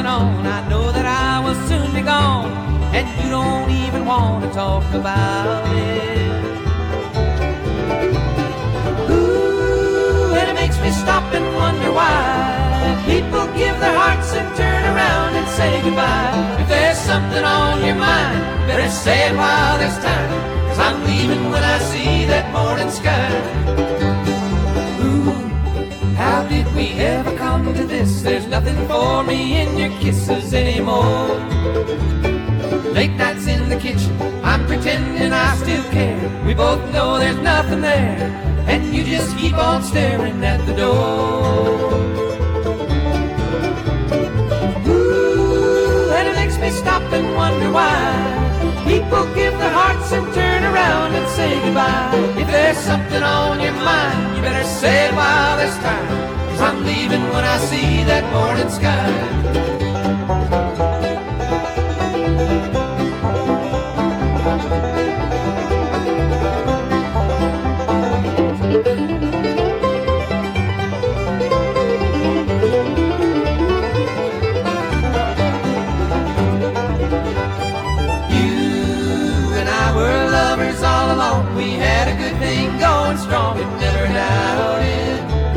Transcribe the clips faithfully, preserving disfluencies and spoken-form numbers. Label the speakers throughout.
Speaker 1: going on. I know that I will soon be gone, and you don't even want to talk about it. Ooh, and it makes me stop and wonder why people give their hearts and turn around and say goodbye. If there's something on your mind, better say it while there's time, 'cause I'm leaving when I see that morning sky. Ooh, how did we ever come to this? There's nothing for me in your kisses anymore. Late nights in the kitchen, I'm pretending I still care. We both know there's nothing there, and you just keep on staring at the door. Ooh, and it makes me stop and wonder why people give their hearts and turn around and say goodbye. If there's something on your mind, you better say it while there's time, 'cause I'm leaving when I see that morning sky. We had a good thing going strong and never doubted.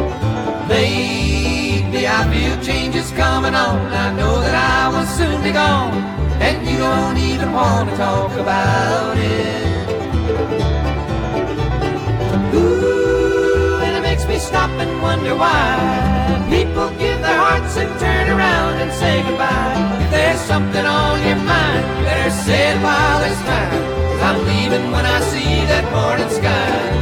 Speaker 1: Lately I feel changes coming on. I know that I will soon be gone, and you don't even want to talk about it. Ooh, and it makes me stop and wonder why people give their hearts and turn around and say goodbye. If there's something on your mind, you better say it while there's time, 'cause I'm leaving when I see that morning sky.